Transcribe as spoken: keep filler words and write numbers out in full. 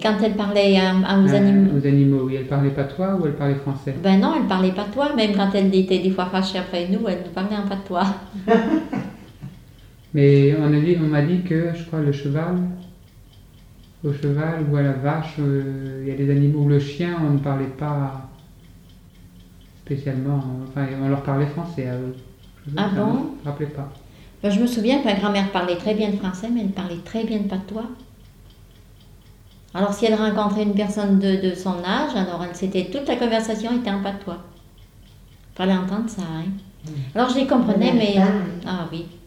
quand elle parlait à, à aux Euh, animaux. Aux animaux, oui. Elle parlait patois ou elle parlait français? Ben non, elle parlait patois, même quand elle était des fois fâchée après nous, elle nous parlait en patois. Mais on a dit, on m'a dit que, je crois, le cheval, au cheval ou à la vache, euh, il y a des animaux où le chien, on ne parlait pas spécialement. Enfin, on leur parlait français à eux. Je Ah ça, bon? Je ne me rappelais pas. Ben, je me souviens que ma grand-mère parlait très bien de français, mais elle parlait très bien de patois. Alors si elle rencontrait une personne de, de son âge, alors elle, c'était, toute la conversation était en patois. Fallait entendre ça, hein. Alors je les comprenais, mais... Ah oui.